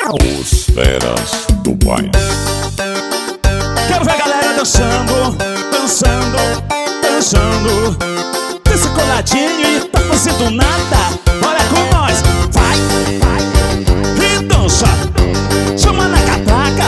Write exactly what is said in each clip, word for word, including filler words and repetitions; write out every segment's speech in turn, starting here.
Os feras do baile. Quero ver a galera dançando, dançando, dançando. Desce coladinho e tá fazendo nada. Bora com nós, vai, vai e dança. Chama na catraca.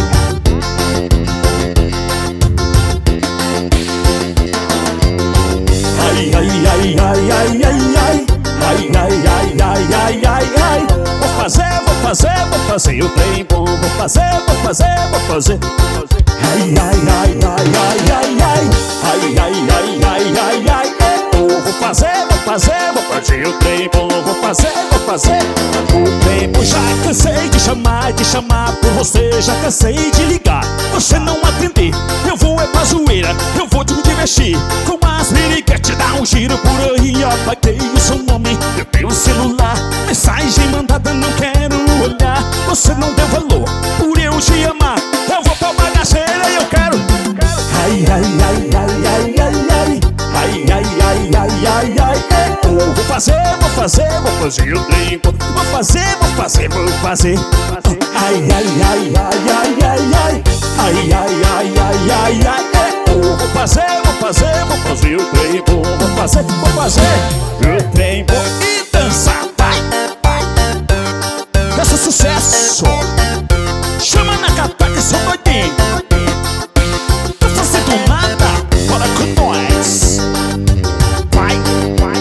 Ai, ai, ai, ai, ai, ai, ai. Ai, ai, ai, ai, ai, ai, ai. Vou fazer, vou fazer, vou fazer o trem bom. Vou fazer, vou fazer, vou fazer. Ai, ai, ai, ai, ai, ai, ai. Ai, ai, ai, ai, ai, ai. Eu vou fazer, vou fazer, vou fazer o trem bom. Vou fazer, vou fazer o trem bom. Já cansei de chamar, de chamar por você. Já cansei de ligar, você não atender. Eu vou é pra zoeira, eu vou te divertir. Com as miriquetes, dá um giro por aí. Apaguei o seu nome, eu tenho o celular. Mensagem mandada, não quero olhar. Você não deu valor, por eu te amar. Eu vou pra bagaceira e eu quero. Ai, ai, ai, ai, ai, ai, ai. Ai, ai, ai, ai, ai, ai. Eu vou fazer, vou fazer, vou fazer o trem. Vou fazer, vou fazer, vou fazer. Ai, ai, ai, ai, ai, ai, ai. Ai, ai, ai, ai, ai, ai. Eu vou fazer, vou fazer, vou fazer o trem. Vou fazer, vou fazer o trem e dançar. Vai, vai. Esse sucesso. Chama na catraca, seu doidinho. Tô fazendo nada, bora com nós. Vai, vai.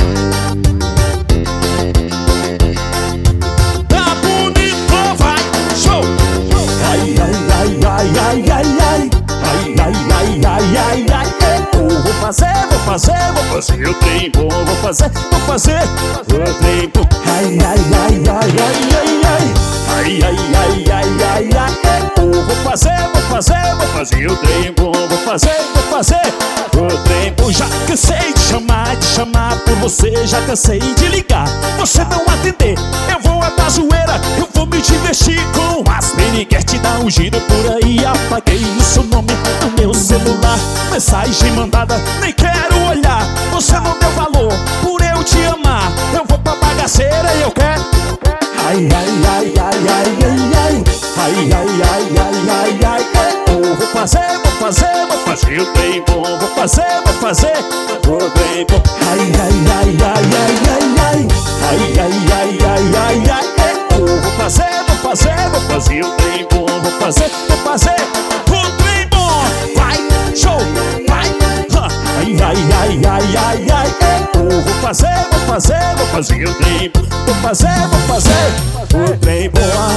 Tá bonito, vai, show. Ai, ai, ai, ai, ai, ai, ai. Ai, ai, ai, ai, ai, ai. Eu vou fazer, vou fazer, vou fazer o trem bom. Vou fazer, vou fazer o trem bom. Ai, ai, ai, ai, ai, ai, ai. Ai, ai, ai, ai, ai, ai. Eu vou fazer, vou fazer, vou fazer o trem bom. Vou fazer, vou fazer o trem bom. Já cansei de chamar, de chamar por você. Já cansei de ligar, você não atender. Eu vou é pra zoeira, eu vou me divertir. Com as meninas, dá um giro por aí. Apaguei o seu nome no meu celular. Mensagem mandada, nem quero olhar. Você não deu valor, por eu te amar. Eu vou pra bagaceira e eu quero. Ai, ai, ai, ai, ai, ai, ai. Ai, ai, ai, ai, ai, ai. Eu vou fazer, vou fazer, vou fazer o trem bom. Vou fazer, vou fazer o trem bom. Ai, ai, ai, ai, ai, ai, ai. Ai, ai, ai, ai, ai, ai. Eu vou fazer, vou fazer, vou fazer o trem bom. Vou fazer, vou fazer o trem bom. Vai, show, vai. Ai, ai, ai, ai, ai, ai. Eu vou fazer, vou fazer, vou fazer o trem bom. Vou fazer, vou fazer o trem bom.